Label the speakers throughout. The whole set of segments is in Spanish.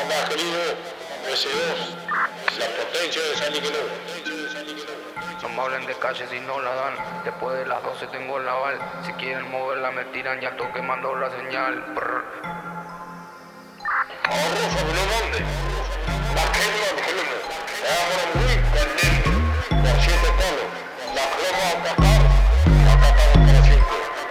Speaker 1: más querido, S2, la potencia de San Miguel.
Speaker 2: No me hablen de calle si no la dan. Después de las 12 tengo la bal. Si quieren moverla me tiran, ya toque mando la señal.
Speaker 1: Arroz, ¿no dónde? La quema, muy caliente. Por 7 palos. La crema a atacar. Atacamos para 5.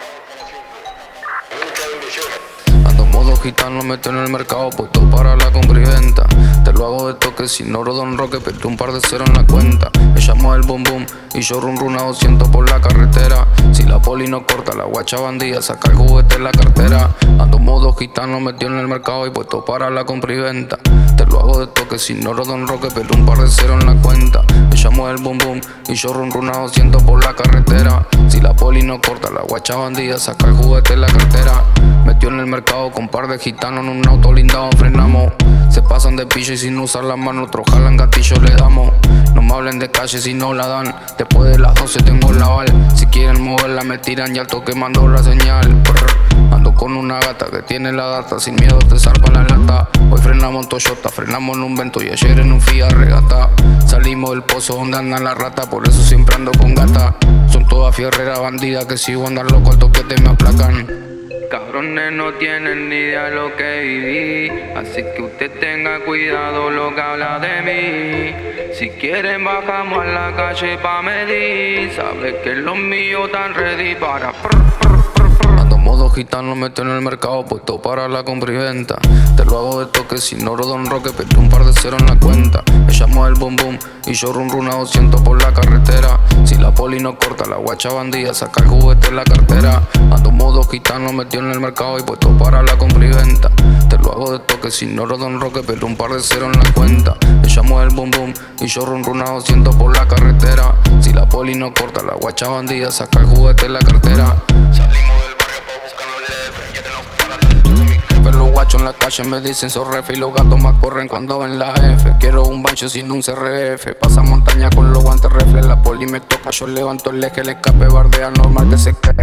Speaker 1: Mucha bendición.
Speaker 2: Ando modo gitano, meto en el mercado, puesto para la compra y venta. Te lo hago de toque, sin oro Don Roque, perdí un par de ceros en la cuenta. Me llamo el boom boom y yo run a 200 por la carretera. Si la poli no corta, la guacha bandida, saca el juguete en la cartera. Ando modo gitano, metido en el mercado y puesto para la compra y venta. Te lo hago de toque, sin oro Don Roque, perdí un par de ceros en la cuenta. Me llamo el boom boom y yo run a 200 por la carretera. Si la poli no corta, la guacha bandida, saca el juguete en la cartera. Metió en el mercado con par de gitanos en un auto blindado, frenamos. Se pasan de pillo y sin usar la mano, otro jalan gatillo le damos. No me hablen de calle si no la dan. Después de las 12 tengo la bal. Si quieren moverla me tiran y al toque mando la señal. Ando con una gata que tiene la data, sin miedo te zarpa la lata. Hoy frenamos en Toyota, frenamos en un Vento y ayer en un Fiat Regata. Salimos del pozo donde anda la rata, por eso siempre ando con gata. Son todas fierreras bandidas que si andan loco al toquete me aplacan. Cabrones no tienen ni idea de lo que viví, así que usted tenga cuidado lo que habla de mí. Si quieren bajamos a la calle pa' medir, sabe que los míos están ready para Ando modo gitano, meto en el mercado, puesto para la compra y venta. Te lo hago de toque, sin oro Don Roque, perdí un par de ceros en la cuenta. Me llamo el boom boom y yo run a 200 por la carretera. Si la poli no corta, la guacha bandida, saca el juguete en la cartera. Ando modo gitano, metido en el mercado y puesto para la compra y venta. Te lo hago de toque, sin oro Don Roque, perdí un par de ceros en la cuenta. Me llamo el boom boom y yo run a 200 por la carretera. Si la poli no corta, la guacha bandida, saca el juguete en la cartera. Salimos del barrio pa' buscar los LF, ya que no para. Pero los guachos en la calle me dicen soy refe y los gatos más corren cuando ven la F. Quiero un bancho sin un CRF, pasa montaña con los guantes reflex. La poli me toca, yo levanto el eje, el escape bardea normal que se cree.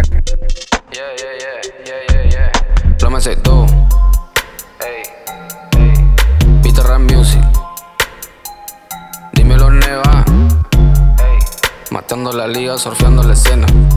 Speaker 2: Yeah. Plama 62. Peter Rap Music. Dímelo Neva. Matando la liga, surfeando la escena.